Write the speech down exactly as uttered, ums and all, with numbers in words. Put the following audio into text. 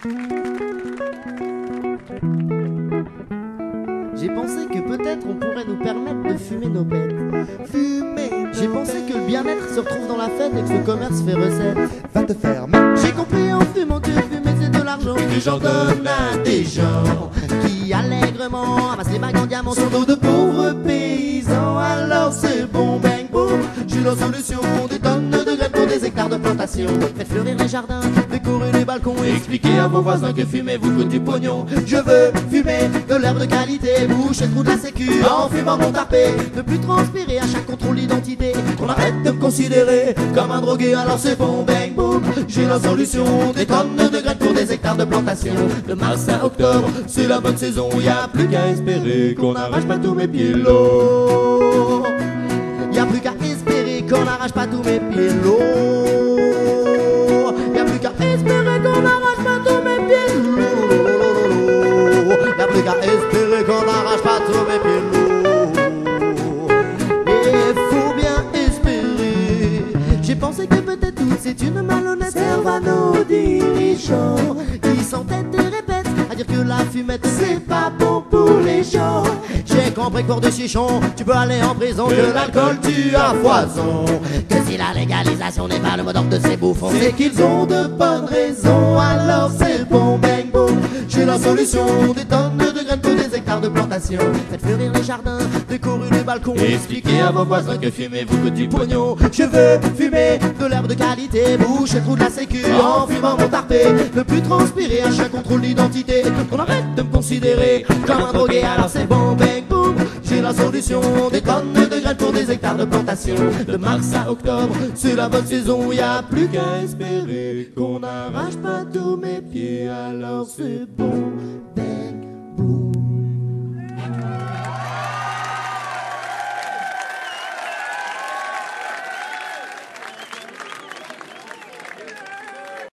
J'ai pensé que peut-être on pourrait nous permettre de fumer nos bêtes. Fumer. J'ai pensé que le bien-être se retrouve dans la fête et que le commerce fait recette. Va te faire mal. J'ai compris en fumant que fumer c'est de l'argent Et que j'en donne à des gens qui allègrement amassent les bagues en diamant sur dos de pauvres paysans. Alors c'est bon, bang, boum. J'ai la solution. Des tonnes de graines pour des hectares de plantation. Faites fleurir les jardins, Décorer les balcons et expliquer à vos voisins que fumer vous coûte du pognon. Je veux fumer de l'herbe de qualité, boucher le trou de la sécu en fumant mon tarpé. ne plus transpirer à chaque contrôle d'identité. Qu'on arrête de me considérer comme un drogué, alors c'est bon, bang, boum. J'ai la solution. Des tonnes de graines pour des hectares de plantation. De mars à octobre, c'est la bonne saison. Y a plus qu'à espérer qu'on n'arrache pas tous mes pilots. Y a plus qu'à espérer qu'on n'arrache pas tous mes pilots. Y a plus qu'à espérer qu'on n'arrache pas tous mes pilots. Y'a plus qu'à espérer qu'on n'arrache pas tous mes pilots. Et faut bien espérer. J'ai pensé que peut-être tout c'est une malhonnête. Serve à nos dirigeants Qui s'entêtent et répètent à dire que la fumette c'est pas bon pour les gens. J'ai compris que pour des chichons, tu peux aller en prison. Que l'alcool tue à foison. Que si la légalisation n'est pas le mot d'ordre de ces bouffons, C'est qu'ils ont de bonnes raisons. Alors c'est bon, bang, boum. J'ai la solution. Des tonnes de graines pour des hectares de plantation. faites fleurir les jardins, décorer les balcons. Et expliquez à vos voisins que fumer vous coûte du pognon. Je veux fumer de l'herbe de qualité, boucher le trou de la sécu En fumant mon tarpé, ne plus transpirer à chaque contrôle d'identité. qu'on arrête de me considérer comme un drogué, alors c'est bon, bang, boum. J'ai la solution. Des tonnes de graines pour des hectares de plantation. De mars à octobre, c'est la bonne saison. Y a plus qu'à espérer qu'on n'arrache pas tous mes pieds, alors c'est bon.